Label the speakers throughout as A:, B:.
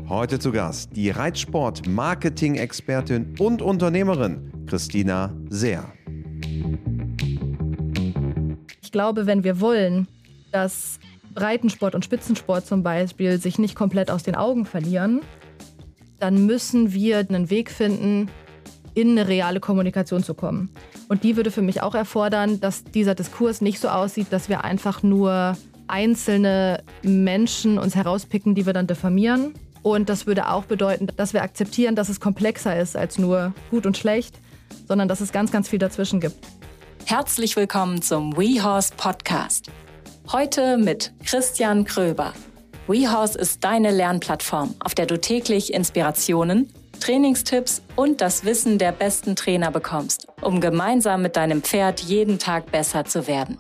A: Heute zu Gast die Reitsport-Marketing-Expertin und Unternehmerin Christina Sehr.
B: Ich glaube, wenn wir wollen, dass Breitensport und Spitzensport zum Beispiel sich nicht komplett aus den Augen verlieren, dann müssen wir einen Weg finden, in eine reale Kommunikation zu kommen. Und die würde für mich auch erfordern, dass dieser Diskurs nicht so aussieht, dass wir einfach nur einzelne Menschen uns herauspicken, die wir dann diffamieren. Und das würde auch bedeuten, dass wir akzeptieren, dass es komplexer ist als nur gut und schlecht, sondern dass es ganz, ganz viel dazwischen gibt.
C: Herzlich willkommen zum WeHorse Podcast. Heute mit Christian Kröber. WeHorse ist deine Lernplattform, auf der du täglich Inspirationen, Trainingstipps und das Wissen der besten Trainer bekommst, um gemeinsam mit deinem Pferd jeden Tag besser zu werden.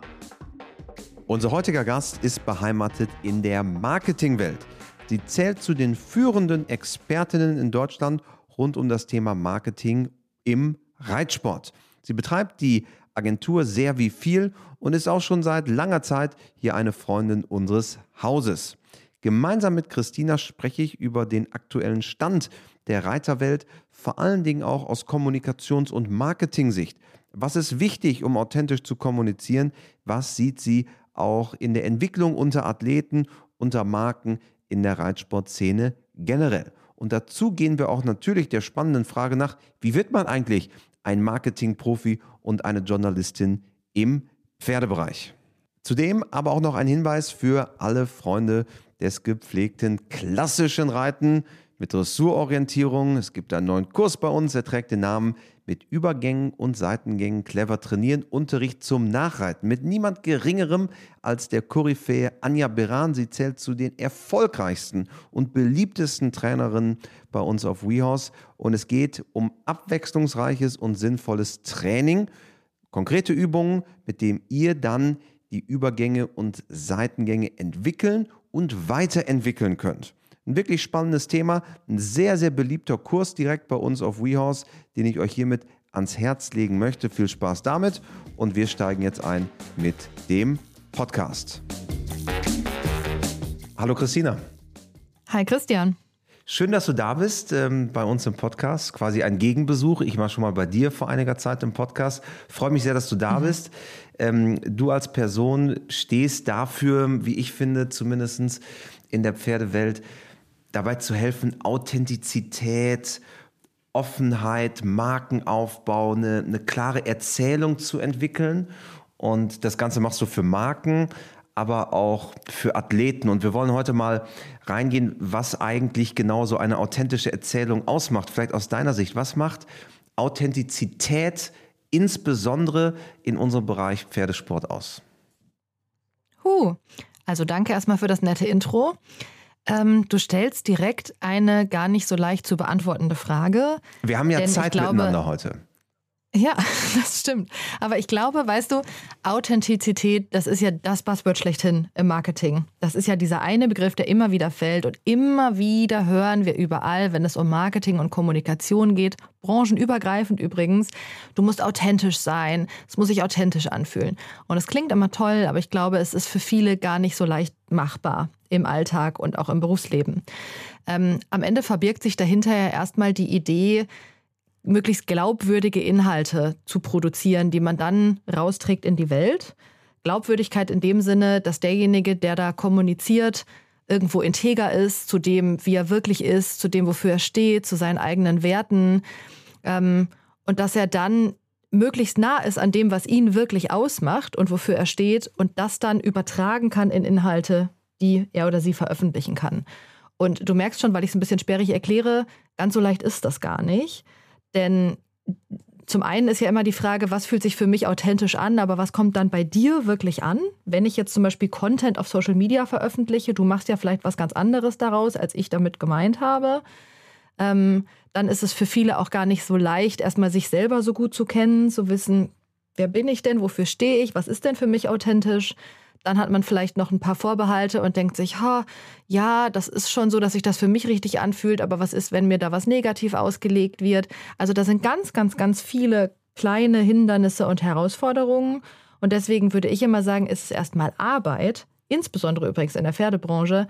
A: Unser heutiger Gast ist beheimatet in der Marketingwelt. Sie zählt zu den führenden Expertinnen in Deutschland rund um das Thema Marketing im Reitsport. Sie betreibt die Agentur Sehr wie viel und ist auch schon seit langer Zeit hier eine Freundin unseres Hauses. Gemeinsam mit Christina spreche ich über den aktuellen Stand der Reiterwelt, vor allen Dingen auch aus Kommunikations- und Marketing-Sicht. Was ist wichtig, um authentisch zu kommunizieren? Was sieht sie auch in der Entwicklung unter Athleten, unter Marken in der Reitsportszene generell? Und dazu gehen wir auch natürlich der spannenden Frage nach, wie wird man eigentlich ein Marketing-Profi und eine Journalistin im Pferdebereich? Zudem aber auch noch ein Hinweis für alle Freunde des gepflegten klassischen Reiten mit Dressurorientierung. Es gibt einen neuen Kurs bei uns, der trägt den Namen mit Übergängen und Seitengängen clever trainieren, Unterricht zum Nachreiten mit niemand Geringerem als der Koryphäe Anja Beran. Sie zählt zu den erfolgreichsten und beliebtesten Trainerinnen bei uns auf WeHorse und es geht um abwechslungsreiches und sinnvolles Training, konkrete Übungen, mit denen ihr dann die Übergänge und Seitengänge entwickeln und weiterentwickeln könnt. Ein wirklich spannendes Thema, ein sehr, sehr beliebter Kurs direkt bei uns auf WeHorse, den ich euch hiermit ans Herz legen möchte. Viel Spaß damit und wir steigen jetzt ein mit dem Podcast. Hallo Christina.
B: Hi Christian.
A: Schön, dass du da bist bei uns im Podcast, quasi ein Gegenbesuch. Ich war schon mal bei dir vor einiger Zeit im Podcast. Freue mich sehr, dass du da bist. Du als Person stehst dafür, wie ich finde, zumindest in der Pferdewelt, dabei zu helfen, Authentizität, Offenheit, Markenaufbau, eine klare Erzählung zu entwickeln. Und das Ganze machst du für Marken, aber auch für Athleten. Und wir wollen heute mal reingehen, was eigentlich genau so eine authentische Erzählung ausmacht. Vielleicht aus deiner Sicht, was macht Authentizität insbesondere in unserem Bereich Pferdesport aus?
B: Also danke erstmal für das nette Intro. Du stellst direkt eine gar nicht so leicht zu beantwortende Frage.
A: Wir haben ja Zeit miteinander heute.
B: Ja, das stimmt. Aber ich glaube, weißt du, Authentizität, das ist ja das Buzzword schlechthin im Marketing. Das ist ja dieser eine Begriff, der immer wieder fällt und immer wieder hören wir überall, wenn es um Marketing und Kommunikation geht, branchenübergreifend übrigens, du musst authentisch sein, es muss sich authentisch anfühlen. Und es klingt immer toll, aber ich glaube, es ist für viele gar nicht so leicht machbar im Alltag und auch im Berufsleben. Am Ende verbirgt sich dahinter ja erstmal die Idee, möglichst glaubwürdige Inhalte zu produzieren, die man dann rausträgt in die Welt. Glaubwürdigkeit in dem Sinne, dass derjenige, der da kommuniziert, irgendwo integer ist, zu dem, wie er wirklich ist, zu dem, wofür er steht, zu seinen eigenen Werten. Und dass er dann möglichst nah ist an dem, was ihn wirklich ausmacht und wofür er steht und das dann übertragen kann in Inhalte, die er oder sie veröffentlichen kann. Und du merkst schon, weil ich es ein bisschen sperrig erkläre, ganz so leicht ist das gar nicht. Denn zum einen ist ja immer die Frage, was fühlt sich für mich authentisch an, aber was kommt dann bei dir wirklich an? Wenn ich jetzt zum Beispiel Content auf Social Media veröffentliche, du machst ja vielleicht was ganz anderes daraus, als ich damit gemeint habe, dann ist es für viele auch gar nicht so leicht, erstmal sich selber so gut zu kennen, zu wissen, wer bin ich denn, wofür stehe ich, was ist denn für mich authentisch? Dann hat man vielleicht noch ein paar Vorbehalte und denkt sich, ja, das ist schon so, dass sich das für mich richtig anfühlt, aber was ist, wenn mir da was negativ ausgelegt wird? Also da sind ganz, ganz, ganz viele kleine Hindernisse und Herausforderungen. Und deswegen würde ich immer sagen, ist es erstmal Arbeit, insbesondere übrigens in der Pferdebranche,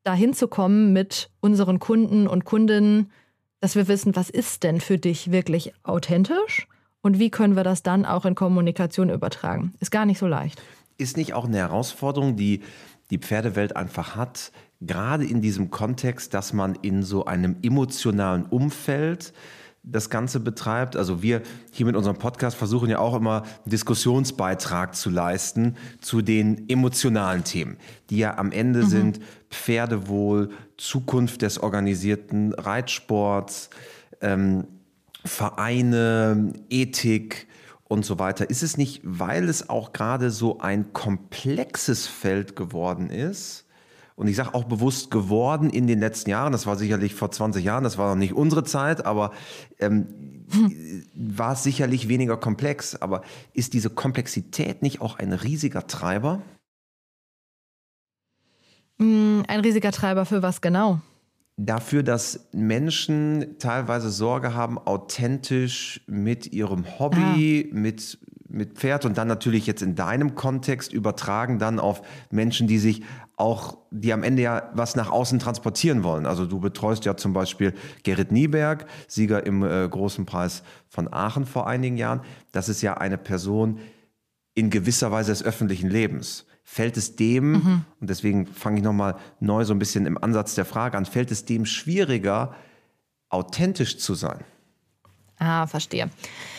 B: dahin zu kommen mit unseren Kunden und Kundinnen, dass wir wissen, was ist denn für dich wirklich authentisch und wie können wir das dann auch in Kommunikation übertragen. Ist gar nicht so leicht.
A: Ist nicht auch eine Herausforderung, die die Pferdewelt einfach hat, gerade in diesem Kontext, dass man in so einem emotionalen Umfeld das Ganze betreibt? Also wir hier mit unserem Podcast versuchen ja auch immer einen Diskussionsbeitrag zu leisten zu den emotionalen Themen, die ja am Ende sind Pferdewohl, Zukunft des organisierten Reitsports, Vereine, Ethik und so weiter. Ist es nicht, weil es auch gerade so ein komplexes Feld geworden ist? Und ich sage auch bewusst geworden in den letzten Jahren, das war sicherlich vor 20 Jahren, das war noch nicht unsere Zeit, aber war es sicherlich weniger komplex. Aber ist diese Komplexität nicht auch ein riesiger Treiber?
B: Ein riesiger Treiber für was genau?
A: Dafür, dass Menschen teilweise Sorge haben, authentisch mit ihrem Hobby, mit Pferd und dann natürlich jetzt in deinem Kontext übertragen dann auf Menschen, die am Ende ja was nach außen transportieren wollen. Also du betreust ja zum Beispiel Gerrit Nieberg, Sieger im Großen Preis von Aachen vor einigen Jahren. Das ist ja eine Person in gewisser Weise des öffentlichen Lebens. Fällt es dem, und deswegen fange ich nochmal neu so ein bisschen im Ansatz der Frage an, fällt es dem schwieriger, authentisch zu sein?
B: Verstehe.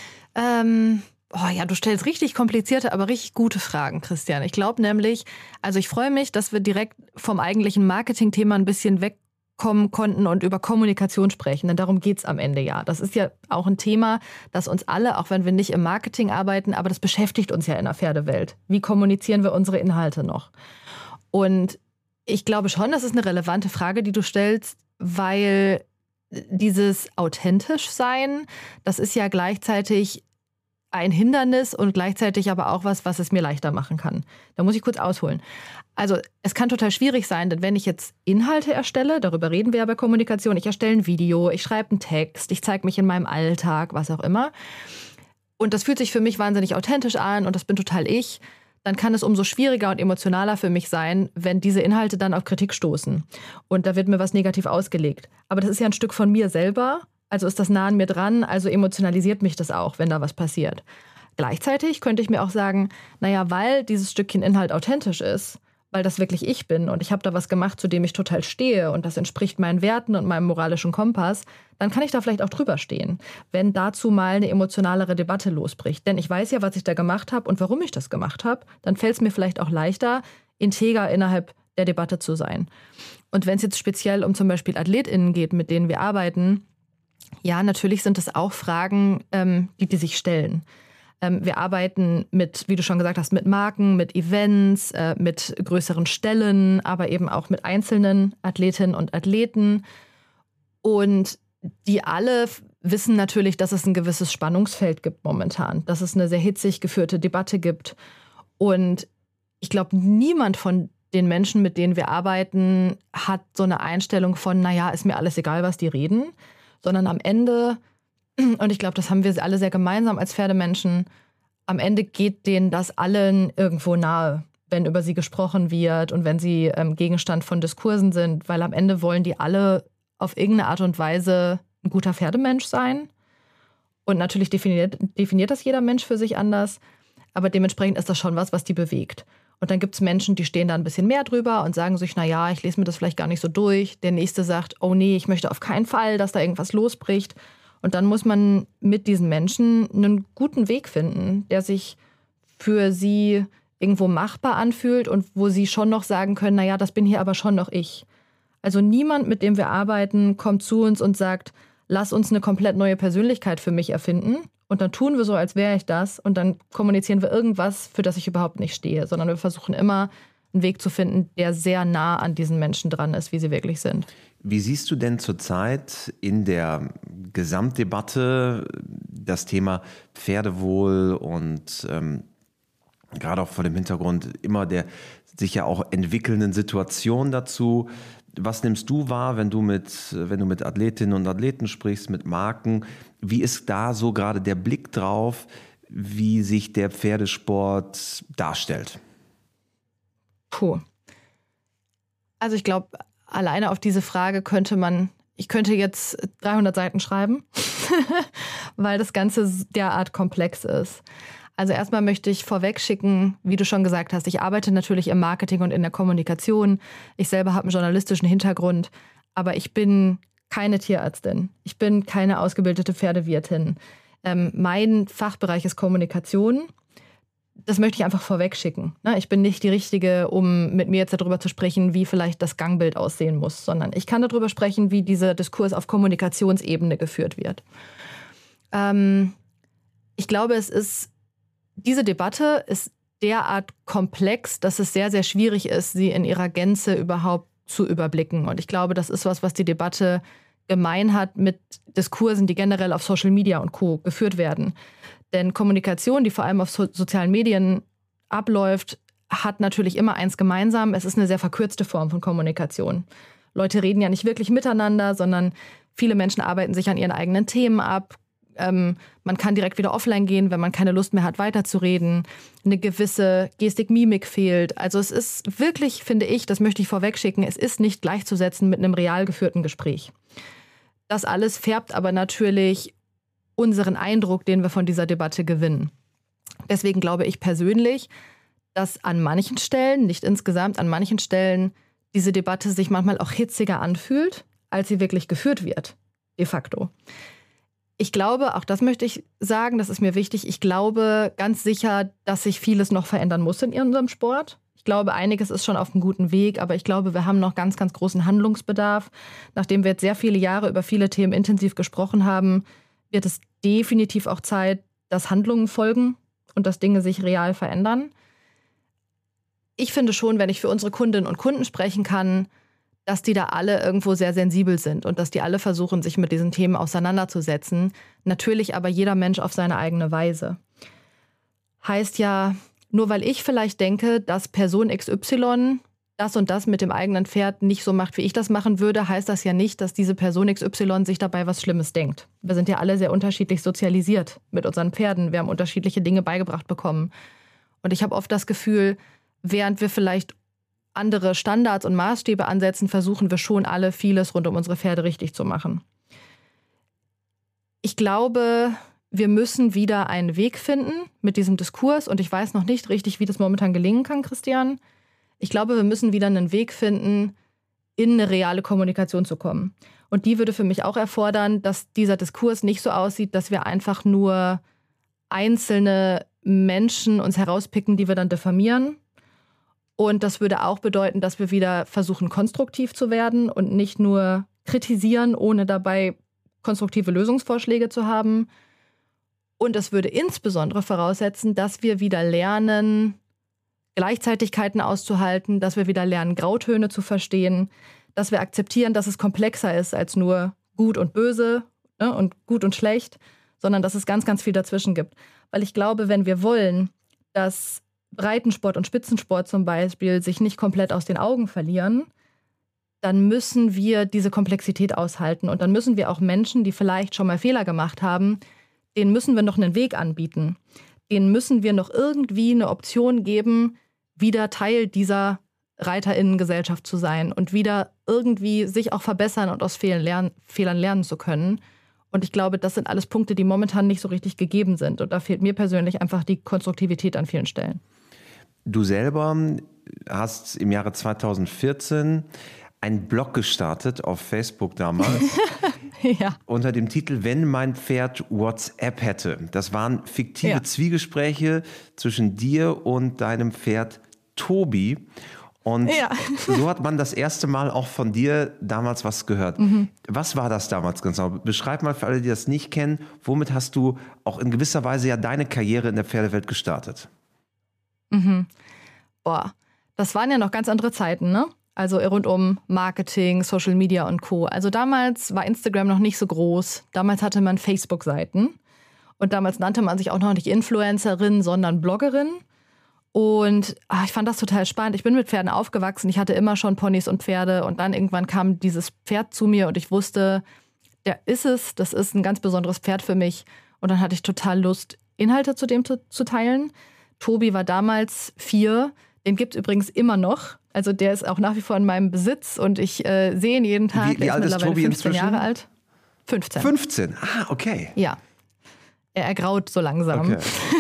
B: Du stellst richtig komplizierte, aber richtig gute Fragen, Christian. Ich glaube nämlich, ich freue mich, dass wir direkt vom eigentlichen Marketing-Thema ein bisschen wegkommen konnten und über Kommunikation sprechen, denn darum geht's am Ende ja. Das ist ja auch ein Thema, das uns alle, auch wenn wir nicht im Marketing arbeiten, aber das beschäftigt uns ja in der Pferdewelt. Wie kommunizieren wir unsere Inhalte noch? Und ich glaube schon, das ist eine relevante Frage, die du stellst, weil dieses authentisch sein, das ist ja gleichzeitig ein Hindernis und gleichzeitig aber auch was es mir leichter machen kann. Da muss ich kurz ausholen. Also es kann total schwierig sein, denn wenn ich jetzt Inhalte erstelle, darüber reden wir ja bei Kommunikation, ich erstelle ein Video, ich schreibe einen Text, ich zeige mich in meinem Alltag, was auch immer. Und das fühlt sich für mich wahnsinnig authentisch an und das bin total ich. Dann kann es umso schwieriger und emotionaler für mich sein, wenn diese Inhalte dann auf Kritik stoßen. Und da wird mir was negativ ausgelegt. Aber das ist ja ein Stück von mir selber. Also ist das nah an mir dran, also emotionalisiert mich das auch, wenn da was passiert. Gleichzeitig könnte ich mir auch sagen, weil dieses Stückchen Inhalt authentisch ist, weil das wirklich ich bin und ich habe da was gemacht, zu dem ich total stehe und das entspricht meinen Werten und meinem moralischen Kompass, dann kann ich da vielleicht auch drüber stehen, wenn dazu mal eine emotionalere Debatte losbricht. Denn ich weiß ja, was ich da gemacht habe und warum ich das gemacht habe, dann fällt es mir vielleicht auch leichter, integer innerhalb der Debatte zu sein. Und wenn es jetzt speziell um zum Beispiel AthletInnen geht, mit denen wir arbeiten, ja, natürlich sind es auch Fragen, die sich stellen. Wir arbeiten mit, wie du schon gesagt hast, mit Marken, mit Events, mit größeren Stellen, aber eben auch mit einzelnen Athletinnen und Athleten. Und die alle wissen natürlich, dass es ein gewisses Spannungsfeld gibt momentan, dass es eine sehr hitzig geführte Debatte gibt. Und ich glaube, niemand von den Menschen, mit denen wir arbeiten, hat so eine Einstellung von, ist mir alles egal, was die reden. Sondern am Ende, und ich glaube, das haben wir alle sehr gemeinsam als Pferdemenschen, am Ende geht denen das allen irgendwo nahe, wenn über sie gesprochen wird und wenn sie Gegenstand von Diskursen sind, weil am Ende wollen die alle auf irgendeine Art und Weise ein guter Pferdemensch sein. Und natürlich definiert das jeder Mensch für sich anders, aber dementsprechend ist das schon was die bewegt. Und dann gibt es Menschen, die stehen da ein bisschen mehr drüber und sagen sich, ich lese mir das vielleicht gar nicht so durch. Der Nächste sagt, oh nee, ich möchte auf keinen Fall, dass da irgendwas losbricht. Und dann muss man mit diesen Menschen einen guten Weg finden, der sich für sie irgendwo machbar anfühlt und wo sie schon noch sagen können, das bin hier aber schon noch ich. Also niemand, mit dem wir arbeiten, kommt zu uns und sagt, lass uns eine komplett neue Persönlichkeit für mich erfinden. Und dann tun wir so, als wäre ich das. Und dann kommunizieren wir irgendwas, für das ich überhaupt nicht stehe. Sondern wir versuchen immer, einen Weg zu finden, der sehr nah an diesen Menschen dran ist, wie sie wirklich sind.
A: Wie siehst du denn zurzeit in der Gesamtdebatte das Thema Pferdewohl und gerade auch vor dem Hintergrund immer der sich ja auch entwickelnden Situation dazu? Was nimmst du wahr, wenn du mit Athletinnen und Athleten sprichst, mit Marken? Wie ist da so gerade der Blick drauf, wie sich der Pferdesport darstellt?
B: Also ich glaube, alleine auf diese Frage ich könnte jetzt 300 Seiten schreiben, weil das Ganze derart komplex ist. Also erstmal möchte ich vorweg schicken, wie du schon gesagt hast, ich arbeite natürlich im Marketing und in der Kommunikation. Ich selber habe einen journalistischen Hintergrund, aber ich bin keine Tierärztin. Ich bin keine ausgebildete Pferdewirtin. Mein Fachbereich ist Kommunikation. Das möchte ich einfach vorweg schicken. Ich bin nicht die Richtige, um mit mir jetzt darüber zu sprechen, wie vielleicht das Gangbild aussehen muss, sondern ich kann darüber sprechen, wie dieser Diskurs auf Kommunikationsebene geführt wird. Ich glaube, diese Debatte ist derart komplex, dass es sehr, sehr schwierig ist, sie in ihrer Gänze überhaupt zu überblicken. Und ich glaube, das ist was die Debatte gemein hat mit Diskursen, die generell auf Social Media und Co. geführt werden. Denn Kommunikation, die vor allem auf sozialen Medien abläuft, hat natürlich immer eins gemeinsam. Es ist eine sehr verkürzte Form von Kommunikation. Leute reden ja nicht wirklich miteinander, sondern viele Menschen arbeiten sich an ihren eigenen Themen ab. Man kann direkt wieder offline gehen, wenn man keine Lust mehr hat, weiterzureden. Eine gewisse Gestik, Mimik fehlt. Also es ist wirklich, finde ich, das möchte ich vorweg schicken, es ist nicht gleichzusetzen mit einem real geführten Gespräch. Das alles färbt aber natürlich unseren Eindruck, den wir von dieser Debatte gewinnen. Deswegen glaube ich persönlich, dass an manchen Stellen, nicht insgesamt, an manchen Stellen diese Debatte sich manchmal auch hitziger anfühlt, als sie wirklich geführt wird, de facto. Ich glaube, auch das möchte ich sagen, das ist mir wichtig, ich glaube ganz sicher, dass sich vieles noch verändern muss in unserem Sport. Ich glaube, einiges ist schon auf einem guten Weg, aber ich glaube, wir haben noch ganz, ganz großen Handlungsbedarf. Nachdem wir jetzt sehr viele Jahre über viele Themen intensiv gesprochen haben, wird es definitiv auch Zeit, dass Handlungen folgen und dass Dinge sich real verändern. Ich finde schon, wenn ich für unsere Kundinnen und Kunden sprechen kann, dass die da alle irgendwo sehr sensibel sind und dass die alle versuchen, sich mit diesen Themen auseinanderzusetzen. Natürlich aber jeder Mensch auf seine eigene Weise. Heißt ja, nur weil ich vielleicht denke, dass Person XY das und das mit dem eigenen Pferd nicht so macht, wie ich das machen würde, heißt das ja nicht, dass diese Person XY sich dabei was Schlimmes denkt. Wir sind ja alle sehr unterschiedlich sozialisiert mit unseren Pferden. Wir haben unterschiedliche Dinge beigebracht bekommen. Und ich habe oft das Gefühl, während wir vielleicht andere Standards und Maßstäbe ansetzen, versuchen wir schon alle vieles rund um unsere Pferde richtig zu machen. Ich glaube, wir müssen wieder einen Weg finden mit diesem Diskurs und ich weiß noch nicht richtig, wie das momentan gelingen kann, Christian. Ich glaube, wir müssen wieder einen Weg finden, in eine reale Kommunikation zu kommen. Und die würde für mich auch erfordern, dass dieser Diskurs nicht so aussieht, dass wir einfach nur einzelne Menschen uns herauspicken, die wir dann diffamieren. Und das würde auch bedeuten, dass wir wieder versuchen, konstruktiv zu werden und nicht nur kritisieren, ohne dabei konstruktive Lösungsvorschläge zu haben. Und es würde insbesondere voraussetzen, dass wir wieder lernen, Gleichzeitigkeiten auszuhalten, dass wir wieder lernen, Grautöne zu verstehen, dass wir akzeptieren, dass es komplexer ist als nur gut und böse, ne, und gut und schlecht, sondern dass es ganz, ganz viel dazwischen gibt. Weil ich glaube, wenn wir wollen, dass Breitensport und Spitzensport zum Beispiel sich nicht komplett aus den Augen verlieren, dann müssen wir diese Komplexität aushalten. Und dann müssen wir auch Menschen, die vielleicht schon mal Fehler gemacht haben, denen müssen wir noch einen Weg anbieten. Denen müssen wir noch irgendwie eine Option geben, wieder Teil dieser ReiterInnen-Gesellschaft zu sein und wieder irgendwie sich auch verbessern und aus Fehlern lernen zu können. Und ich glaube, das sind alles Punkte, die momentan nicht so richtig gegeben sind. Und da fehlt mir persönlich einfach die Konstruktivität an vielen Stellen.
A: Du selber hast im Jahre 2014 einen Blog gestartet auf Facebook damals.
B: Ja.
A: Unter dem Titel "Wenn mein Pferd WhatsApp hätte". Das waren fiktive Zwiegespräche zwischen dir und deinem Pferd Tobi. Und so hat man das erste Mal auch von dir damals was gehört. Was war das damals genau? Beschreib mal für alle, die das nicht kennen, womit hast du auch in gewisser Weise ja deine Karriere in der Pferdewelt gestartet?
B: Boah, das waren ja noch ganz andere Zeiten, ne? Also rund um Marketing, Social Media und Co. Also damals war Instagram noch nicht so groß. Damals hatte man Facebook-Seiten. Und damals nannte man sich auch noch nicht Influencerin, sondern Bloggerin. Und ich fand das total spannend. Ich bin mit Pferden aufgewachsen. Ich hatte immer schon Ponys und Pferde. Und dann irgendwann kam dieses Pferd zu mir und ich wusste, der ist es. Das ist ein ganz besonderes Pferd für mich. Und dann hatte ich total Lust, Inhalte zu dem zu teilen. Tobi war damals 4. Den gibt es übrigens immer noch. Also der ist auch nach wie vor in meinem Besitz und ich sehe ihn jeden Tag.
A: Wie alt ist Tobi
B: 15
A: inzwischen?
B: Jahre alt. 15.
A: 15, okay.
B: Ja. Er ergraut so langsam.
A: Okay.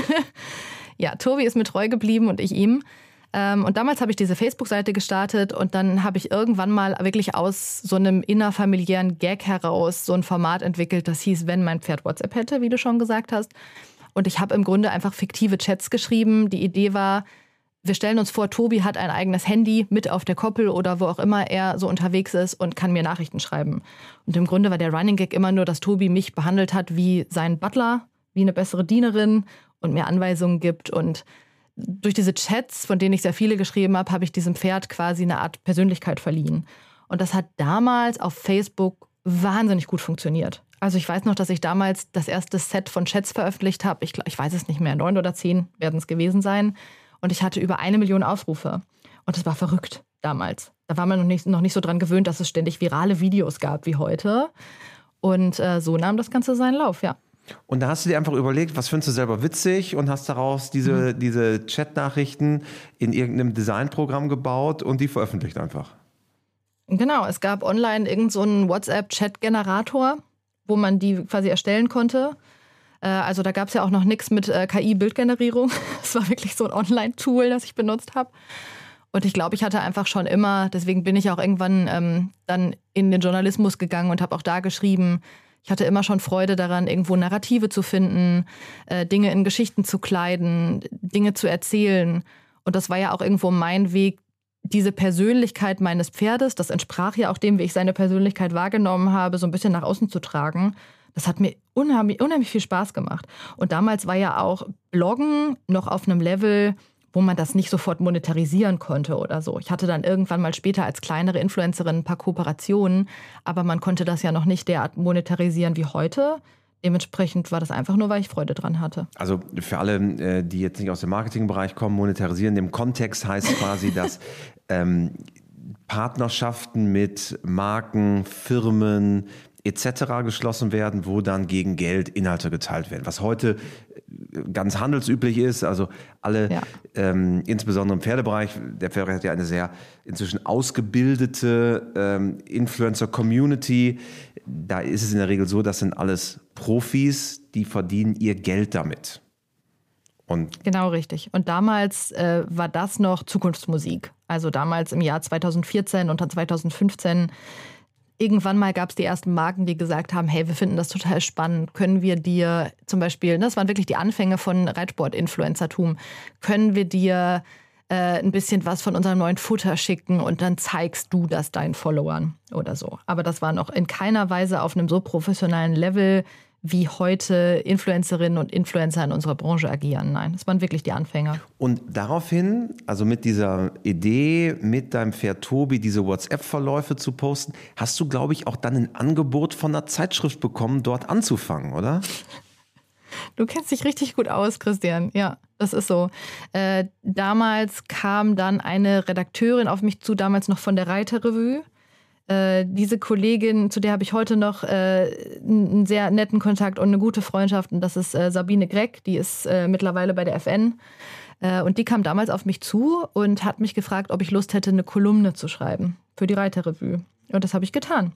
B: Ja, Tobi ist mir treu geblieben und ich ihm. Und damals habe ich diese Facebook-Seite gestartet und dann habe ich irgendwann mal wirklich aus so einem innerfamiliären Gag heraus so ein Format entwickelt, das hieß, wenn mein Pferd WhatsApp hätte, wie du schon gesagt hast. Und ich habe im Grunde einfach fiktive Chats geschrieben. Die Idee war, wir stellen uns vor, Tobi hat ein eigenes Handy mit auf der Koppel oder wo auch immer er so unterwegs ist und kann mir Nachrichten schreiben. Und im Grunde war der Running Gag immer nur, dass Tobi mich behandelt hat wie sein Butler, wie eine bessere Dienerin und mir Anweisungen gibt. Und durch diese Chats, von denen ich sehr viele geschrieben habe, habe ich diesem Pferd quasi eine Art Persönlichkeit verliehen. Und das hat damals auf Facebook wahnsinnig gut funktioniert. Also ich weiß noch, dass ich damals das erste Set von Chats veröffentlicht habe. Ich weiß es nicht mehr, 9 oder 10 werden es gewesen sein. Und ich hatte über 1 Million Aufrufe. Und das war verrückt damals. Da war man noch nicht so dran gewöhnt, dass es ständig virale Videos gab wie heute. Und so nahm das Ganze seinen Lauf, ja.
A: Und da hast du dir einfach überlegt, was findest du selber witzig und hast daraus diese Chat-Nachrichten in irgendeinem Designprogramm gebaut und die veröffentlicht einfach.
B: Genau, es gab online irgend so einen WhatsApp-Chat-Generator, wo man die quasi erstellen konnte. Also da gab es ja auch noch nichts mit KI-Bildgenerierung. Es war wirklich so ein Online-Tool, das ich benutzt habe. Und ich glaube, ich hatte einfach schon immer, deswegen bin ich auch irgendwann dann in den Journalismus gegangen und habe auch da geschrieben. Ich hatte immer schon Freude daran, irgendwo Narrative zu finden, Dinge in Geschichten zu kleiden, Dinge zu erzählen. Und das war ja auch irgendwo mein Weg, diese Persönlichkeit meines Pferdes, das entsprach ja auch dem, wie ich seine Persönlichkeit wahrgenommen habe, so ein bisschen nach außen zu tragen. Das hat mir unheimlich viel Spaß gemacht. Und damals war ja auch Bloggen noch auf einem Level, wo man das nicht sofort monetarisieren konnte oder so. Ich hatte dann irgendwann mal später als kleinere Influencerin ein paar Kooperationen, aber man konnte das ja noch nicht derart monetarisieren wie heute. Dementsprechend war das einfach nur, weil ich Freude dran hatte.
A: Also für alle, die jetzt nicht aus dem Marketingbereich kommen, monetarisieren im Kontext heißt quasi, dass Partnerschaften mit Marken, Firmen etc. geschlossen werden, wo dann gegen Geld Inhalte geteilt werden. Was heute ganz handelsüblich ist, also alle, insbesondere im Pferdebereich, der Pferdebereich hat ja eine sehr inzwischen ausgebildete Influencer-Community. Da ist es in der Regel so, das sind alles Profis, die verdienen ihr Geld damit. Und
B: genau richtig. Und damals war das noch Zukunftsmusik. Also damals im Jahr 2014 und dann 2015 irgendwann mal gab es die ersten Marken, die gesagt haben, hey, wir finden das total spannend. Können wir dir zum Beispiel, das waren wirklich die Anfänge von Reitsport-Influencertum, können wir dir ein bisschen was von unserem neuen Futter schicken und dann zeigst du das deinen Followern oder so. Aber das war noch in keiner Weise auf einem so professionellen Level, wie heute Influencerinnen und Influencer in unserer Branche agieren. Nein, das waren wirklich die Anfänger.
A: Und daraufhin, also mit dieser Idee, mit deinem Pferd Tobi diese WhatsApp-Verläufe zu posten, hast du, glaube ich, auch dann ein Angebot von einer Zeitschrift bekommen, dort anzufangen, oder?
B: Du kennst dich richtig gut aus, Christian. Ja, das ist so. Damals kam dann eine Redakteurin auf mich zu, damals noch von der Reiterrevue. Diese Kollegin, zu der habe ich heute noch einen sehr netten Kontakt und eine gute Freundschaft. Und das ist Sabine Greck, die ist mittlerweile bei der FN. Und die kam damals auf mich zu und hat mich gefragt, ob ich Lust hätte, eine Kolumne zu schreiben für die Reiterrevue. Und das habe ich getan.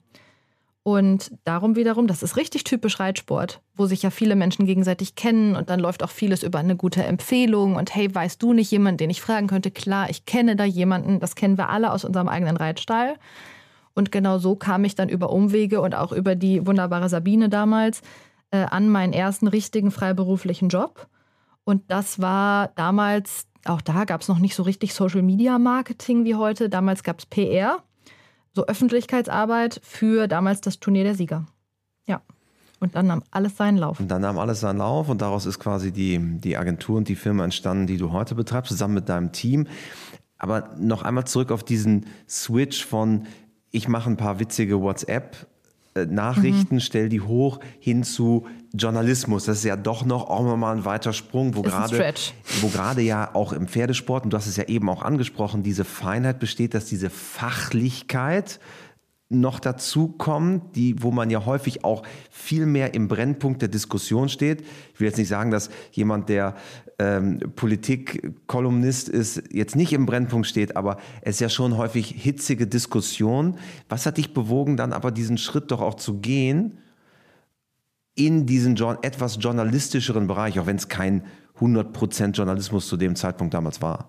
B: Und darum wiederum, das ist richtig typisch Reitsport, wo sich ja viele Menschen gegenseitig kennen und dann läuft auch vieles über eine gute Empfehlung und hey, weißt du nicht jemanden, den ich fragen könnte? Klar, ich kenne da jemanden, das kennen wir alle aus unserem eigenen Reitstall. Und genau so kam ich dann über Umwege und auch über die wunderbare Sabine damals an meinen ersten richtigen freiberuflichen Job. Und das war damals, auch da gab es noch nicht so richtig Social-Media-Marketing wie heute. Damals gab es PR, so Öffentlichkeitsarbeit für damals das Turnier der Sieger. Ja, und dann nahm alles seinen Lauf.
A: Und dann nahm alles seinen Lauf und daraus ist quasi die Agentur und die Firma entstanden, die du heute betreibst, zusammen mit deinem Team. Aber noch einmal zurück auf diesen Switch von ich mache ein paar witzige WhatsApp-Nachrichten, stelle die hoch, hin zu Journalismus. Das ist ja doch noch auch mal ein weiter Sprung, wo gerade ja auch im Pferdesport, und du hast es ja eben auch angesprochen, diese Feinheit besteht, dass diese Fachlichkeit noch dazu kommt, wo man ja häufig auch viel mehr im Brennpunkt der Diskussion steht. Ich will jetzt nicht sagen, dass jemand, der Politik-Kolumnist ist, jetzt nicht im Brennpunkt steht, aber es ist ja schon häufig hitzige Diskussion. Was hat dich bewogen, dann aber diesen Schritt doch auch zu gehen in diesen etwas journalistischeren Bereich, auch wenn es kein 100% Journalismus zu dem Zeitpunkt damals war?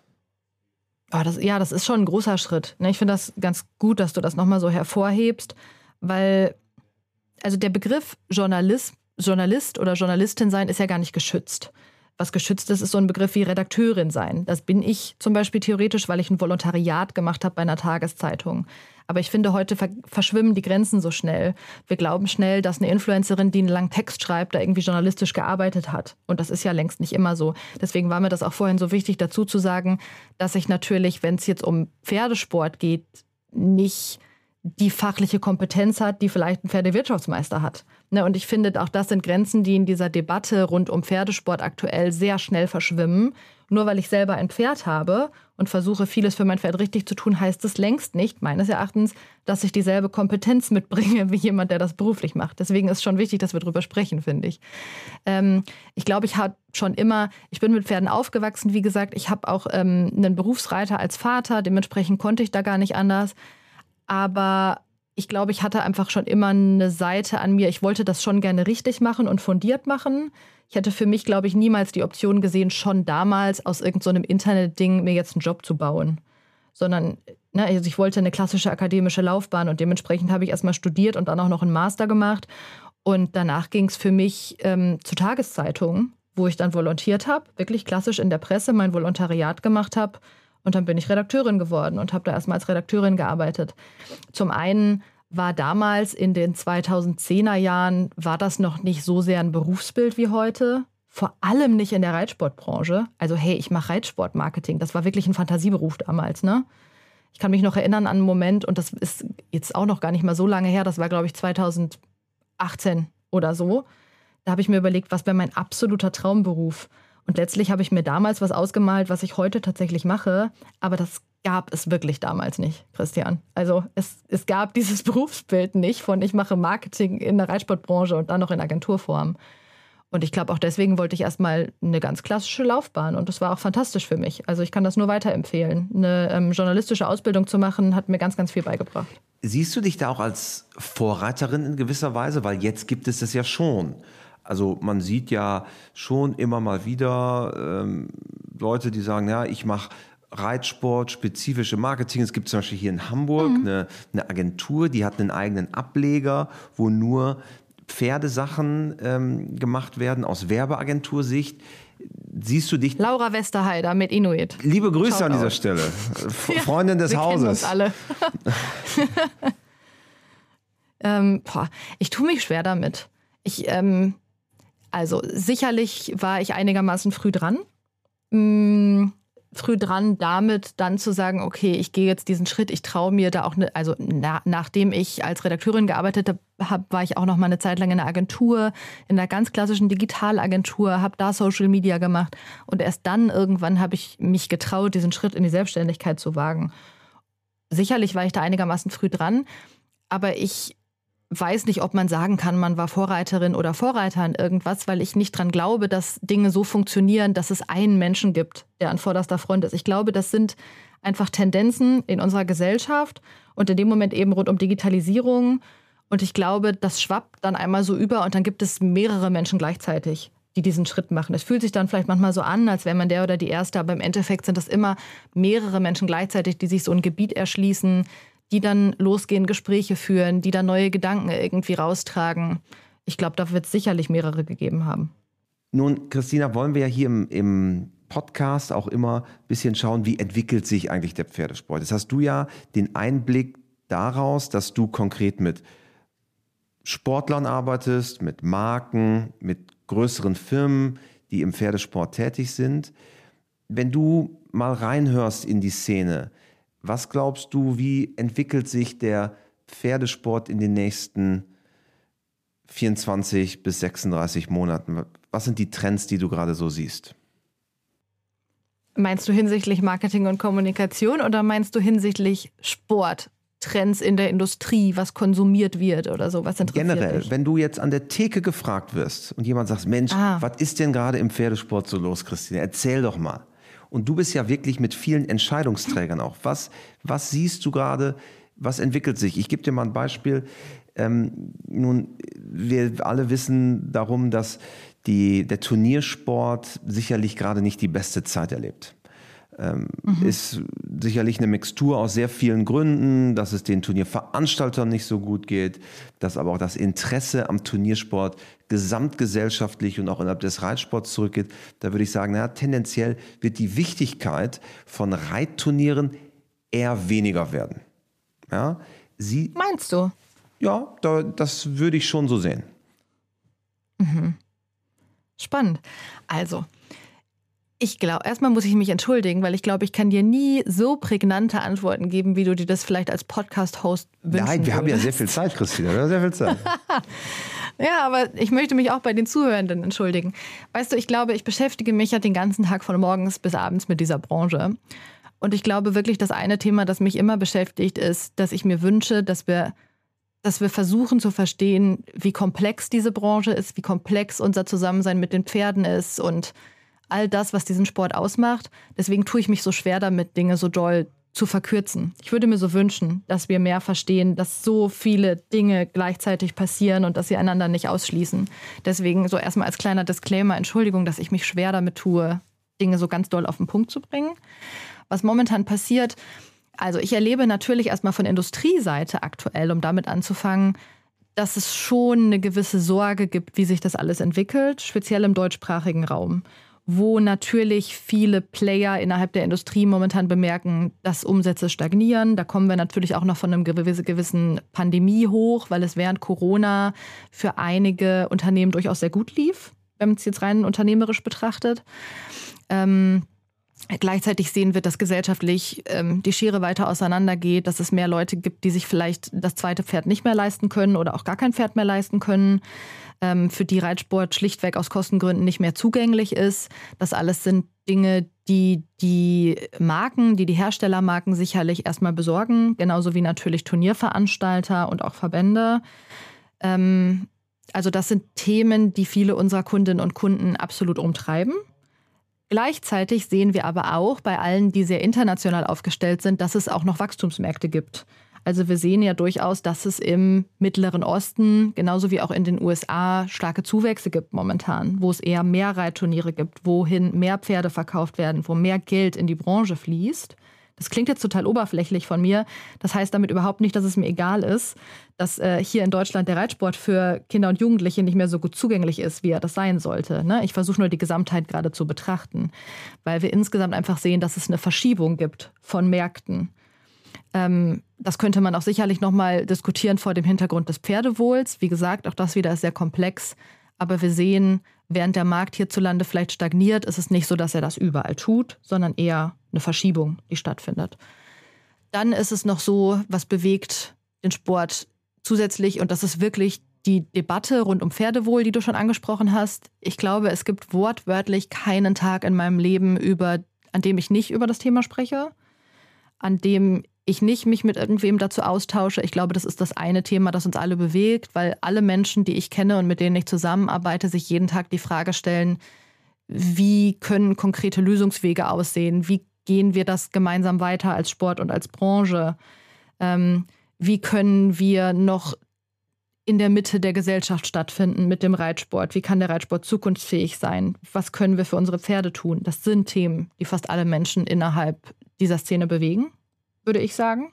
B: Das ist schon ein großer Schritt. Ich finde das ganz gut, dass du das nochmal so hervorhebst, weil also der Begriff Journalist oder Journalistin sein ist ja gar nicht geschützt. Was geschützt ist, ist so ein Begriff wie Redakteurin sein. Das bin ich zum Beispiel theoretisch, weil ich ein Volontariat gemacht habe bei einer Tageszeitung. Aber ich finde, heute verschwimmen die Grenzen so schnell. Wir glauben schnell, dass eine Influencerin, die einen langen Text schreibt, da irgendwie journalistisch gearbeitet hat. Und das ist ja längst nicht immer so. Deswegen war mir das auch vorhin so wichtig, dazu zu sagen, dass ich natürlich, wenn es jetzt um Pferdesport geht, nicht die fachliche Kompetenz hat, die vielleicht ein Pferdewirtschaftsmeister hat. Und ich finde, auch das sind Grenzen, die in dieser Debatte rund um Pferdesport aktuell sehr schnell verschwimmen. Nur weil ich selber ein Pferd habe und versuche, vieles für mein Pferd richtig zu tun, heißt es längst nicht, meines Erachtens, dass ich dieselbe Kompetenz mitbringe wie jemand, der das beruflich macht. Deswegen ist es schon wichtig, dass wir drüber sprechen, finde ich. Ich glaube, ich bin mit Pferden aufgewachsen, wie gesagt. Ich habe auch einen Berufsreiter als Vater, dementsprechend konnte ich da gar nicht anders. Aber ich glaube, ich hatte einfach schon immer eine Seite an mir. Ich wollte das schon gerne richtig machen und fundiert machen. Ich hätte für mich, glaube ich, niemals die Option gesehen, schon damals aus irgendeinem Internetding mir jetzt einen Job zu bauen. Sondern also ich wollte eine klassische akademische Laufbahn und dementsprechend habe ich erstmal studiert und dann auch noch einen Master gemacht. Und danach ging es für mich zur Tageszeitung, wo ich dann volontiert habe, wirklich klassisch in der Presse mein Volontariat gemacht habe. Und dann bin ich Redakteurin geworden und habe da erstmal als Redakteurin gearbeitet. Zum einen war damals in den 2010er Jahren, war das noch nicht so sehr ein Berufsbild wie heute. Vor allem nicht in der Reitsportbranche. Also hey, ich mache Reitsportmarketing. Das war wirklich ein Fantasieberuf damals, ne? Ich kann mich noch erinnern an einen Moment, und das ist jetzt auch noch gar nicht mal so lange her, das war, glaube ich, 2018 oder so. Da habe ich mir überlegt, was wäre mein absoluter Traumberuf? Und letztlich habe ich mir damals was ausgemalt, was ich heute tatsächlich mache. Aber das gab es wirklich damals nicht, Christian. Also es gab dieses Berufsbild nicht von ich mache Marketing in der Reitsportbranche und dann noch in Agenturform. Und ich glaube, auch deswegen wollte ich erstmal eine ganz klassische Laufbahn. Und das war auch fantastisch für mich. Also ich kann das nur weiterempfehlen. Eine journalistische Ausbildung zu machen, hat mir ganz, ganz viel beigebracht.
A: Siehst du dich da auch als Vorreiterin in gewisser Weise? Weil jetzt gibt es das ja schon. Also man sieht ja schon immer mal wieder Leute, die sagen, ja, ich mache Reitsport, spezifische Marketing. Es gibt zum Beispiel hier in Hamburg eine Agentur, die hat einen eigenen Ableger, wo nur Pferdesachen gemacht werden aus Werbeagentursicht. Siehst du dich... Laura
B: Westerheider mit Inuit.
A: Liebe Grüße an dieser Stelle. Freundin des Hauses.
B: Wir kennen uns alle. Ich tue mich schwer damit. Also sicherlich war ich einigermaßen früh dran. Damit dann zu sagen, okay, ich gehe jetzt diesen Schritt, ich traue mir da auch, nachdem ich als Redakteurin gearbeitet habe, war ich auch noch mal eine Zeit lang in einer Agentur, in einer ganz klassischen Digitalagentur, habe da Social Media gemacht und erst dann irgendwann habe ich mich getraut, diesen Schritt in die Selbstständigkeit zu wagen. Sicherlich war ich da einigermaßen früh dran, aber ich weiß nicht, ob man sagen kann, man war Vorreiterin oder Vorreiter in irgendwas, weil ich nicht dran glaube, dass Dinge so funktionieren, dass es einen Menschen gibt, der an vorderster Front ist. Ich glaube, das sind einfach Tendenzen in unserer Gesellschaft und in dem Moment eben rund um Digitalisierung. Und ich glaube, das schwappt dann einmal so über und dann gibt es mehrere Menschen gleichzeitig, die diesen Schritt machen. Es fühlt sich dann vielleicht manchmal so an, als wäre man der oder die Erste, aber im Endeffekt sind das immer mehrere Menschen gleichzeitig, die sich so ein Gebiet erschließen, die dann losgehen, Gespräche führen, die dann neue Gedanken irgendwie raustragen. Ich glaube, da wird es sicherlich mehrere gegeben haben.
A: Nun, Christina, wollen wir ja hier im Podcast auch immer ein bisschen schauen, wie entwickelt sich eigentlich der Pferdesport. Jetzt hast du ja den Einblick daraus, dass du konkret mit Sportlern arbeitest, mit Marken, mit größeren Firmen, die im Pferdesport tätig sind. Wenn du mal reinhörst in die Szene, was glaubst du, wie entwickelt sich der Pferdesport in den nächsten 24 bis 36 Monaten? Was sind die Trends, die du gerade so siehst?
B: Meinst du hinsichtlich Marketing und Kommunikation oder meinst du hinsichtlich Sport Trends in der Industrie, was konsumiert wird oder so? Was interessiert
A: Generell,
B: dich?
A: wenn du jetzt an der Theke gefragt wirst und jemand sagt, Mensch, was ist denn gerade im Pferdesport so los, Christine? Erzähl doch mal. Und du bist ja wirklich mit vielen Entscheidungsträgern auch. Was siehst du gerade? Was entwickelt sich? Ich gebe dir mal ein Beispiel. Nun, wir alle wissen darum, dass der Turniersport sicherlich gerade nicht die beste Zeit erlebt. Ist sicherlich eine Mixtur aus sehr vielen Gründen, dass es den Turnierveranstaltern nicht so gut geht, dass aber auch das Interesse am Turniersport gesamtgesellschaftlich und auch innerhalb des Reitsports zurückgeht. Da würde ich sagen, tendenziell wird die Wichtigkeit von Reitturnieren eher weniger werden. Ja,
B: Meinst du?
A: Ja, das würde ich schon so sehen.
B: Spannend. Also, ich glaube, erstmal muss ich mich entschuldigen, weil ich glaube, ich kann dir nie so prägnante Antworten geben, wie du dir das vielleicht als Podcast-Host wünschen
A: Nein, wir haben ja
B: würdest.
A: sehr viel Zeit, Christine. Wir haben sehr viel Zeit.
B: Ja, aber ich möchte mich auch bei den Zuhörenden entschuldigen. Weißt du, ich glaube, ich beschäftige mich ja den ganzen Tag von morgens bis abends mit dieser Branche. Und ich glaube wirklich, das eine Thema, das mich immer beschäftigt, ist, dass ich mir wünsche, dass wir versuchen zu verstehen, wie komplex diese Branche ist, wie komplex unser Zusammensein mit den Pferden ist und all das, was diesen Sport ausmacht. Deswegen tue ich mich so schwer damit, Dinge so doll zu verkürzen. Ich würde mir so wünschen, dass wir mehr verstehen, dass so viele Dinge gleichzeitig passieren und dass sie einander nicht ausschließen. Deswegen so erstmal als kleiner Disclaimer, Entschuldigung, dass ich mich schwer damit tue, Dinge so ganz doll auf den Punkt zu bringen. Was momentan passiert, also ich erlebe natürlich erstmal von Industrieseite aktuell, um damit anzufangen, dass es schon eine gewisse Sorge gibt, wie sich das alles entwickelt, speziell im deutschsprachigen Raum, wo natürlich viele Player innerhalb der Industrie momentan bemerken, dass Umsätze stagnieren. Da kommen wir natürlich auch noch von einem gewissen Pandemie hoch, weil es während Corona für einige Unternehmen durchaus sehr gut lief, wenn man es jetzt rein unternehmerisch betrachtet. Gleichzeitig sehen wir, dass gesellschaftlich die Schere weiter auseinandergeht, dass es mehr Leute gibt, die sich vielleicht das zweite Pferd nicht mehr leisten können oder auch gar kein Pferd mehr leisten können, für die Reitsport schlichtweg aus Kostengründen nicht mehr zugänglich ist. Das alles sind Dinge, die Marken, die Herstellermarken sicherlich erstmal besorgen, genauso wie natürlich Turnierveranstalter und auch Verbände. Also das sind Themen, die viele unserer Kundinnen und Kunden absolut umtreiben. Gleichzeitig sehen wir aber auch bei allen, die sehr international aufgestellt sind, dass es auch noch Wachstumsmärkte gibt. Also wir sehen ja durchaus, dass es im Mittleren Osten, genauso wie auch in den USA, starke Zuwächse gibt momentan, wo es eher mehr Reitturniere gibt, wohin mehr Pferde verkauft werden, wo mehr Geld in die Branche fließt. Das klingt jetzt total oberflächlich von mir. Das heißt damit überhaupt nicht, dass es mir egal ist, dass hier in Deutschland der Reitsport für Kinder und Jugendliche nicht mehr so gut zugänglich ist, wie er das sein sollte. Ich versuche nur die Gesamtheit gerade zu betrachten, weil wir insgesamt einfach sehen, dass es eine Verschiebung gibt von Märkten. Das könnte man auch sicherlich nochmal diskutieren vor dem Hintergrund des Pferdewohls. Wie gesagt, auch das wieder ist sehr komplex. Aber wir sehen, während der Markt hierzulande vielleicht stagniert, ist es nicht so, dass er das überall tut, sondern eher eine Verschiebung, die stattfindet. Dann ist es noch so, was bewegt den Sport zusätzlich, und das ist wirklich die Debatte rund um Pferdewohl, die du schon angesprochen hast. Ich glaube, es gibt wortwörtlich keinen Tag in meinem Leben, an dem ich nicht über das Thema spreche, an dem ich nicht mich mit irgendwem dazu austausche. Ich glaube, das ist das eine Thema, das uns alle bewegt, weil alle Menschen, die ich kenne und mit denen ich zusammenarbeite, sich jeden Tag die Frage stellen, wie können konkrete Lösungswege aussehen? Wie gehen wir das gemeinsam weiter als Sport und als Branche? Wie können wir noch in der Mitte der Gesellschaft stattfinden mit dem Reitsport? Wie kann der Reitsport zukunftsfähig sein? Was können wir für unsere Pferde tun? Das sind Themen, die fast alle Menschen innerhalb dieser Szene bewegen, würde ich sagen.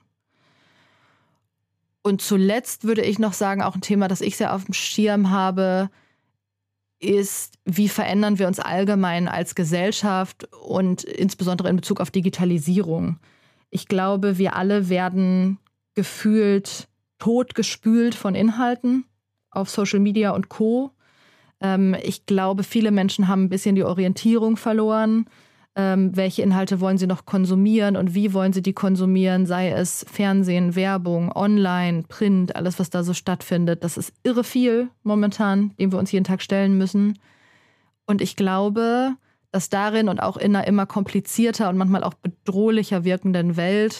B: Und zuletzt würde ich noch sagen, auch ein Thema, das ich sehr auf dem Schirm habe, ist, wie verändern wir uns allgemein als Gesellschaft und insbesondere in Bezug auf Digitalisierung. Ich glaube, wir alle werden gefühlt totgespült von Inhalten auf Social Media und Co. Ich glaube, viele Menschen haben ein bisschen die Orientierung verloren. Welche Inhalte wollen sie noch konsumieren und wie wollen sie die konsumieren, sei es Fernsehen, Werbung, Online, Print, alles, was da so stattfindet. Das ist irre viel momentan, dem wir uns jeden Tag stellen müssen. Und ich glaube, dass darin und auch in einer immer komplizierter und manchmal auch bedrohlicher wirkenden Welt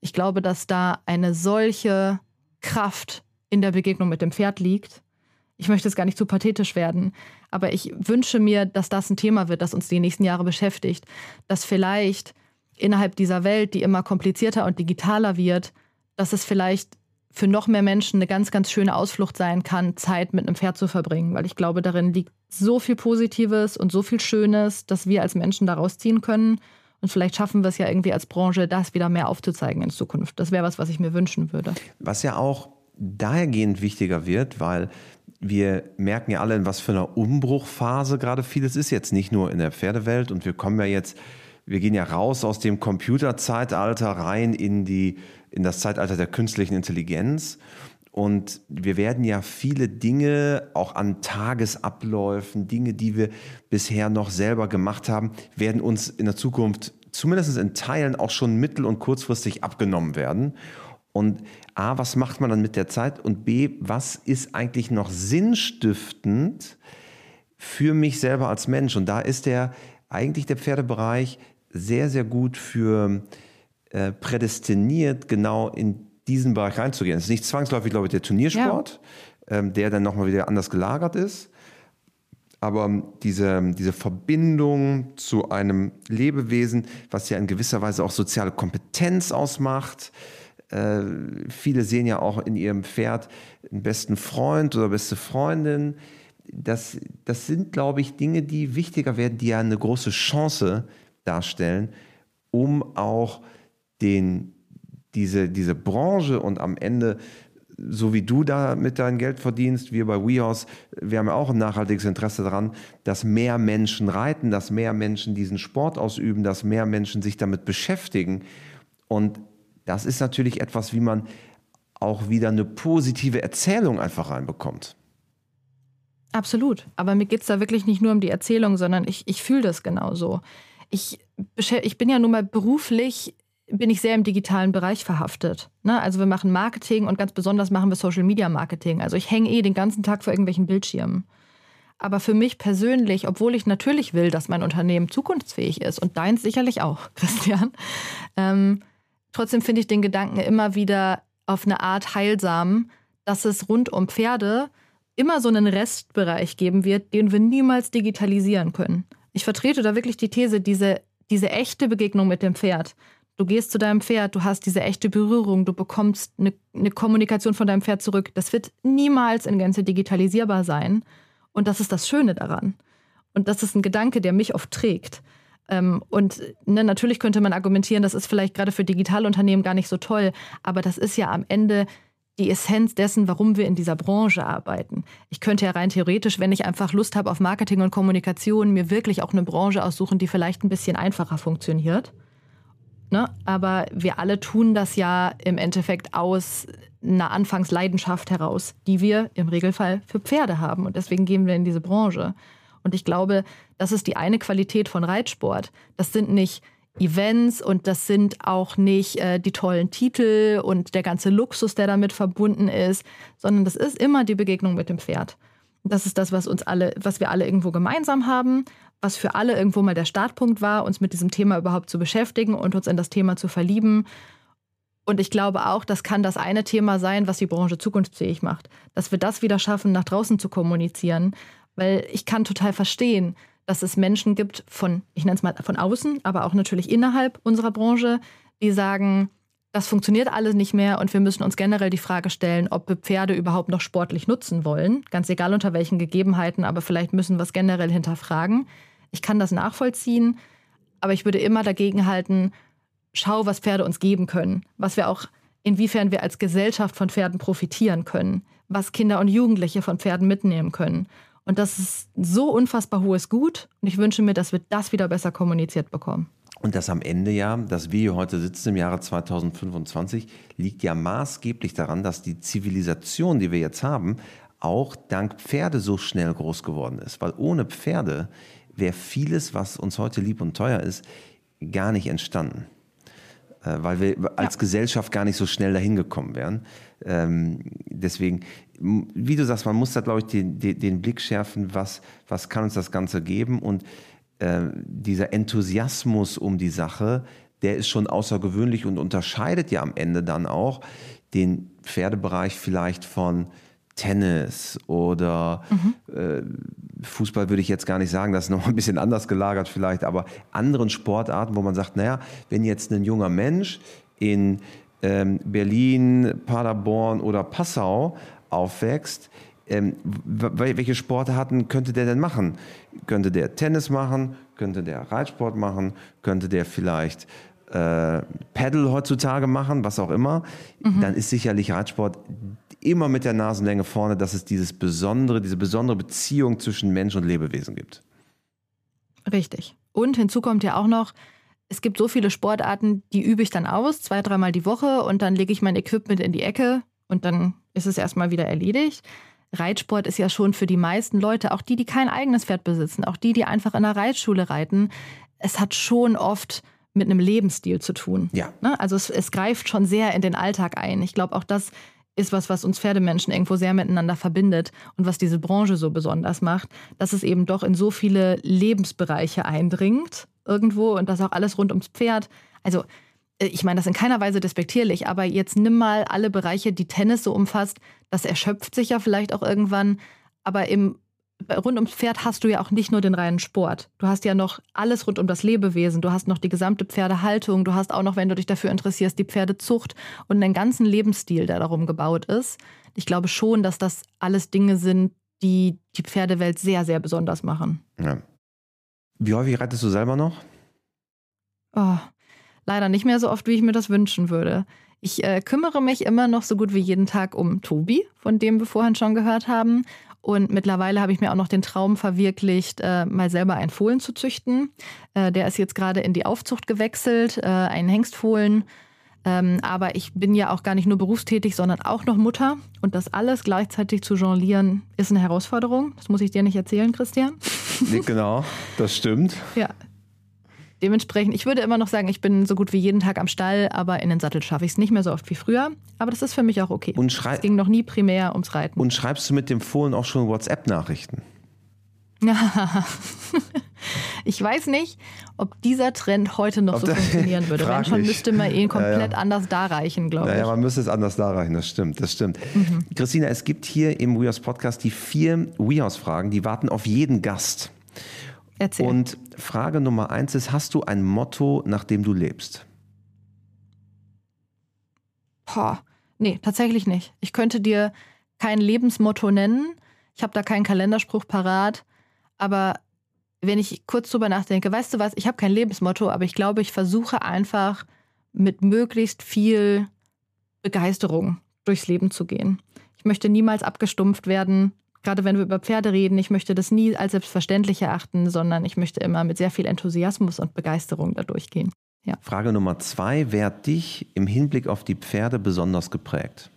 B: Ich glaube, dass da eine solche Kraft in der Begegnung mit dem Pferd liegt. Ich möchte jetzt gar nicht zu pathetisch werden, aber ich wünsche mir, dass das ein Thema wird, das uns die nächsten Jahre beschäftigt, dass vielleicht innerhalb dieser Welt, die immer komplizierter und digitaler wird, dass es vielleicht für noch mehr Menschen eine ganz, ganz schöne Ausflucht sein kann, Zeit mit einem Pferd zu verbringen. Weil ich glaube, darin liegt so viel Positives und so viel Schönes, dass wir als Menschen daraus ziehen können. Und vielleicht schaffen wir es ja irgendwie als Branche, das wieder mehr aufzuzeigen in Zukunft. Das wäre was ich mir wünschen würde.
A: Was ja auch dahergehend wichtiger wird, weil wir merken ja alle, in was für einer Umbruchphase gerade vieles ist. Jetzt nicht nur in der Pferdewelt. Und wir gehen ja raus aus dem Computerzeitalter rein in das Zeitalter der künstlichen Intelligenz. Und wir werden ja viele Dinge, auch an Tagesabläufen, Dinge, die wir bisher noch selber gemacht haben, werden uns in der Zukunft zumindest in Teilen auch schon mittel- und kurzfristig abgenommen werden. Und A, was macht man dann mit der Zeit? Und B, was ist eigentlich noch sinnstiftend für mich selber als Mensch? Und da ist eigentlich der Pferdebereich sehr, sehr gut für prädestiniert, genau in diesen Bereich reinzugehen. Es ist nicht zwangsläufig, glaube ich, der Turniersport, der dann nochmal wieder anders gelagert ist. Aber diese Verbindung zu einem Lebewesen, was ja in gewisser Weise auch soziale Kompetenz ausmacht. Viele sehen ja auch in ihrem Pferd einen besten Freund oder beste Freundin. Das sind, glaube ich, Dinge, die wichtiger werden, die ja eine große Chance darstellen, um auch diese Branche und am Ende, so wie du da mit deinem Geld verdienst, wir bei WeHorse, wir haben ja auch ein nachhaltiges Interesse daran, dass mehr Menschen reiten, dass mehr Menschen diesen Sport ausüben, dass mehr Menschen sich damit beschäftigen. Und das ist natürlich etwas, wie man auch wieder eine positive Erzählung einfach reinbekommt.
B: Absolut. Aber mir geht es da wirklich nicht nur um die Erzählung, sondern ich fühle das genauso. Ich bin ja nun mal beruflich, bin ich sehr im digitalen Bereich verhaftet. Ne? Also wir machen Marketing und ganz besonders machen wir Social Media Marketing. Also ich hänge den ganzen Tag vor irgendwelchen Bildschirmen. Aber für mich persönlich, obwohl ich natürlich will, dass mein Unternehmen zukunftsfähig ist und deins sicherlich auch, Christian, trotzdem finde ich den Gedanken immer wieder auf eine Art heilsam, dass es rund um Pferde immer so einen Restbereich geben wird, den wir niemals digitalisieren können. Ich vertrete da wirklich die These, diese echte Begegnung mit dem Pferd. Du gehst zu deinem Pferd, du hast diese echte Berührung, du bekommst eine Kommunikation von deinem Pferd zurück. Das wird niemals in Gänze digitalisierbar sein. Und das ist das Schöne daran. Und das ist ein Gedanke, der mich oft trägt. Und natürlich könnte man argumentieren, das ist vielleicht gerade für Digitalunternehmen gar nicht so toll, aber das ist ja am Ende die Essenz dessen, warum wir in dieser Branche arbeiten. Ich könnte ja rein theoretisch, wenn ich einfach Lust habe auf Marketing und Kommunikation, mir wirklich auch eine Branche aussuchen, die vielleicht ein bisschen einfacher funktioniert. Ne? Aber wir alle tun das ja im Endeffekt aus einer Anfangsleidenschaft heraus, die wir im Regelfall für Pferde haben. Und deswegen gehen wir in diese Branche. Und ich glaube, das ist die eine Qualität von Reitsport. Das sind nicht Events und das sind auch nicht die tollen Titel und der ganze Luxus, der damit verbunden ist, sondern das ist immer die Begegnung mit dem Pferd. Und das ist das, was wir alle irgendwo gemeinsam haben, was für alle irgendwo mal der Startpunkt war, uns mit diesem Thema überhaupt zu beschäftigen und uns in das Thema zu verlieben. Und ich glaube auch, das kann das eine Thema sein, was die Branche zukunftsfähig macht. Dass wir das wieder schaffen, nach draußen zu kommunizieren. Weil ich kann total verstehen, dass es Menschen gibt ich nenne es mal von außen, aber auch natürlich innerhalb unserer Branche, die sagen, das funktioniert alles nicht mehr und wir müssen uns generell die Frage stellen, ob wir Pferde überhaupt noch sportlich nutzen wollen. Ganz egal unter welchen Gegebenheiten, aber vielleicht müssen wir es generell hinterfragen. Ich kann das nachvollziehen, aber ich würde immer dagegen halten, schau, was Pferde uns geben können, inwiefern wir als Gesellschaft von Pferden profitieren können, was Kinder und Jugendliche von Pferden mitnehmen können. Und das ist so unfassbar hohes Gut. Und ich wünsche mir, dass wir das wieder besser kommuniziert bekommen.
A: Und das am Ende dass wir hier heute sitzen im Jahre 2025, liegt ja maßgeblich daran, dass die Zivilisation, die wir jetzt haben, auch dank Pferde so schnell groß geworden ist. Weil ohne Pferde wäre vieles, was uns heute lieb und teuer ist, gar nicht entstanden. Weil wir als Gesellschaft gar nicht so schnell dahin gekommen wären. Deswegen, wie du sagst, man muss da, glaube ich, den Blick schärfen, was kann uns das Ganze geben. Und dieser Enthusiasmus um die Sache, der ist schon außergewöhnlich und unterscheidet ja am Ende dann auch den Pferdebereich vielleicht von Tennis oder Fußball würde ich jetzt gar nicht sagen, das ist noch ein bisschen anders gelagert vielleicht, aber anderen Sportarten, wo man sagt, naja, wenn jetzt ein junger Mensch in Berlin, Paderborn oder Passau aufwächst, welche Sportarten könnte der denn machen? Könnte der Tennis machen? Könnte der Reitsport machen? Könnte der vielleicht Paddle heutzutage machen? Was auch immer. Dann ist sicherlich Reitsport immer mit der Nasenlänge vorne, dass es diese besondere Beziehung zwischen Mensch und Lebewesen gibt.
B: Richtig. Und hinzu kommt ja auch noch, es gibt so viele Sportarten, die übe ich dann aus, 2-3 Mal die Woche und dann lege ich mein Equipment in die Ecke und dann ist es erstmal wieder erledigt. Reitsport ist ja schon für die meisten Leute, auch die kein eigenes Pferd besitzen, auch die einfach in der Reitschule reiten, es hat schon oft mit einem Lebensstil zu tun.
A: Ja.
B: Also es greift schon sehr in den Alltag ein. Ich glaube, auch das ist was uns Pferdemenschen irgendwo sehr miteinander verbindet und was diese Branche so besonders macht, dass es eben doch in so viele Lebensbereiche eindringt irgendwo und das auch alles rund ums Pferd. Also ich meine, das in keiner Weise despektierlich, aber jetzt nimm mal alle Bereiche, die Tennis so umfasst, das erschöpft sich ja vielleicht auch irgendwann, aber rund ums Pferd hast du ja auch nicht nur den reinen Sport. Du hast ja noch alles rund um das Lebewesen. Du hast noch die gesamte Pferdehaltung. Du hast auch noch, wenn du dich dafür interessierst, die Pferdezucht und einen ganzen Lebensstil, der darum gebaut ist. Ich glaube schon, dass das alles Dinge sind, die die Pferdewelt sehr, sehr besonders machen.
A: Ja. Wie häufig reitest du selber noch?
B: Oh, leider nicht mehr so oft, wie ich mir das wünschen würde. Ich kümmere mich immer noch so gut wie jeden Tag um Tobi, von dem wir vorhin schon gehört haben. Und mittlerweile habe ich mir auch noch den Traum verwirklicht, mal selber einen Fohlen zu züchten. Der ist jetzt gerade in die Aufzucht gewechselt, einen Hengstfohlen. Aber ich bin ja auch gar nicht nur berufstätig, sondern auch noch Mutter. Und das alles gleichzeitig zu jonglieren, ist eine Herausforderung. Das muss ich dir nicht erzählen, Christian.
A: Nee, genau, das stimmt.
B: Ja. Dementsprechend, ich würde immer noch sagen, ich bin so gut wie jeden Tag am Stall, aber in den Sattel schaffe ich es nicht mehr so oft wie früher. Aber das ist für mich auch okay. Es ging noch nie primär ums Reiten.
A: Und schreibst du mit dem Fohlen auch schon WhatsApp-Nachrichten?
B: Ich weiß nicht, ob dieser Trend heute noch so funktionieren würde. Wenn schon, müsste man ihn komplett anders darreichen, glaube ich.
A: Ja, man müsste es anders darreichen, das stimmt. Christina, es gibt hier im WeHorse Podcast die 4 WeHorse-Fragen, die warten auf jeden Gast.
B: Erzähl.
A: Und Frage Nummer 1 ist, hast du ein Motto, nach dem du lebst?
B: Nee, tatsächlich nicht. Ich könnte dir kein Lebensmotto nennen. Ich habe da keinen Kalenderspruch parat. Aber wenn ich kurz drüber nachdenke, weißt du was, ich habe kein Lebensmotto, aber ich glaube, ich versuche einfach mit möglichst viel Begeisterung durchs Leben zu gehen. Ich möchte niemals abgestumpft werden. Gerade wenn wir über Pferde reden, ich möchte das nie als selbstverständlich erachten, sondern ich möchte immer mit sehr viel Enthusiasmus und Begeisterung da durchgehen. Ja.
A: Frage Nummer 2, wer hat dich im Hinblick auf die Pferde besonders geprägt?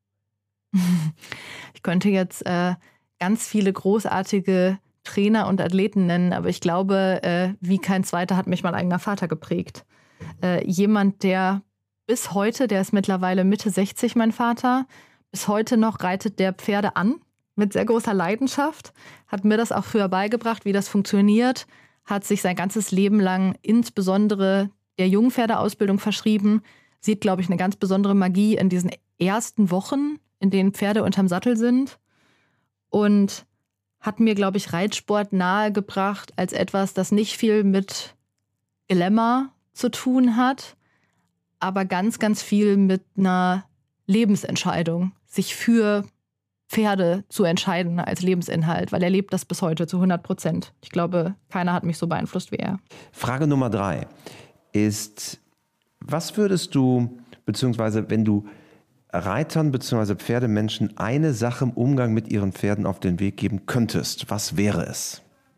B: Ich könnte jetzt ganz viele großartige Trainer und Athleten nennen, aber ich glaube, wie kein zweiter hat mich mein eigener Vater geprägt. Jemand, der bis heute, der ist mittlerweile Mitte 60, mein Vater, bis heute noch reitet der Pferde an. Mit sehr großer Leidenschaft, hat mir das auch früher beigebracht, wie das funktioniert, hat sich sein ganzes Leben lang insbesondere der Jungpferdeausbildung verschrieben, sieht, glaube ich, eine ganz besondere Magie in diesen ersten Wochen, in denen Pferde unterm Sattel sind und hat mir, glaube ich, Reitsport nahegebracht als etwas, das nicht viel mit Glamour zu tun hat, aber ganz, ganz viel mit einer Lebensentscheidung, sich für Pferde zu entscheiden als Lebensinhalt, weil er lebt das bis heute zu 100%. Ich glaube, keiner hat mich so beeinflusst wie er.
A: Frage Nummer 3 ist, was würdest du, beziehungsweise wenn du Reitern bzw. Pferdemenschen eine Sache im Umgang mit ihren Pferden auf den Weg geben könntest, was wäre es?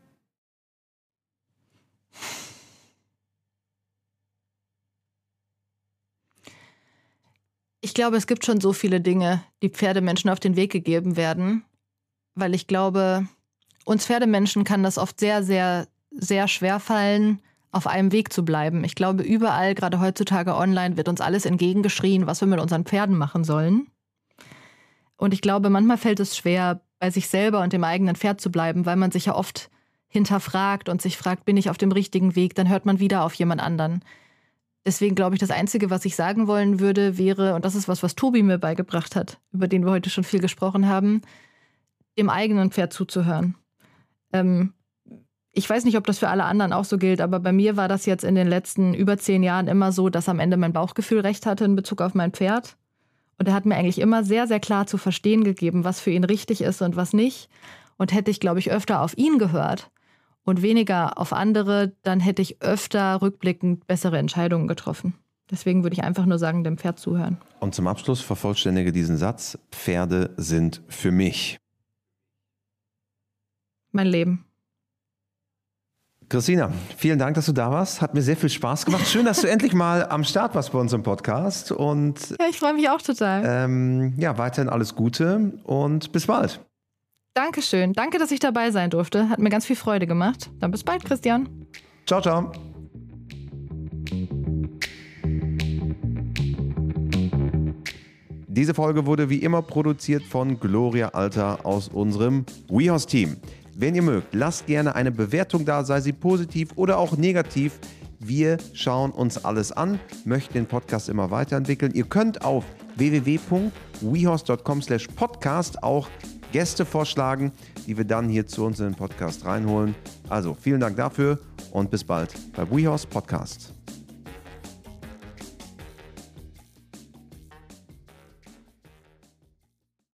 B: Ich glaube, es gibt schon so viele Dinge, die Pferdemenschen auf den Weg gegeben werden, weil ich glaube, uns Pferdemenschen kann das oft sehr, sehr, sehr schwer fallen, auf einem Weg zu bleiben. Ich glaube, überall, gerade heutzutage online, wird uns alles entgegengeschrien, was wir mit unseren Pferden machen sollen. Und ich glaube, manchmal fällt es schwer, bei sich selber und dem eigenen Pferd zu bleiben, weil man sich ja oft hinterfragt und sich fragt, bin ich auf dem richtigen Weg? Dann hört man wieder auf jemand anderen. Deswegen glaube ich, das Einzige, was ich sagen wollen würde, wäre, und das ist was Tobi mir beigebracht hat, über den wir heute schon viel gesprochen haben, dem eigenen Pferd zuzuhören. Ich weiß nicht, ob das für alle anderen auch so gilt, aber bei mir war das jetzt in den letzten über 10 Jahren immer so, dass am Ende mein Bauchgefühl recht hatte in Bezug auf mein Pferd. Und er hat mir eigentlich immer sehr, sehr klar zu verstehen gegeben, was für ihn richtig ist und was nicht. Und hätte ich, glaube ich, öfter auf ihn gehört und weniger auf andere, dann hätte ich öfter rückblickend bessere Entscheidungen getroffen. Deswegen würde ich einfach nur sagen, dem Pferd zuhören.
A: Und zum Abschluss vervollständige diesen Satz: Pferde sind für mich
B: mein Leben.
A: Christina, vielen Dank, dass du da warst. Hat mir sehr viel Spaß gemacht. Schön, dass du endlich mal am Start warst bei uns im Podcast. Und
B: ja, ich freue mich auch total.
A: Weiterhin alles Gute und bis bald.
B: Dankeschön. Danke, dass ich dabei sein durfte. Hat mir ganz viel Freude gemacht. Dann bis bald, Christian.
A: Ciao, ciao. Diese Folge wurde wie immer produziert von Gloria Alter aus unserem WeHorse-Team. Wenn ihr mögt, lasst gerne eine Bewertung da, sei sie positiv oder auch negativ. Wir schauen uns alles an, möchten den Podcast immer weiterentwickeln. Ihr könnt auf www.wehorse.com/podcast auch Gäste vorschlagen, die wir dann hier zu uns in den Podcast reinholen. Also vielen Dank dafür und bis bald bei WeHorse Podcast.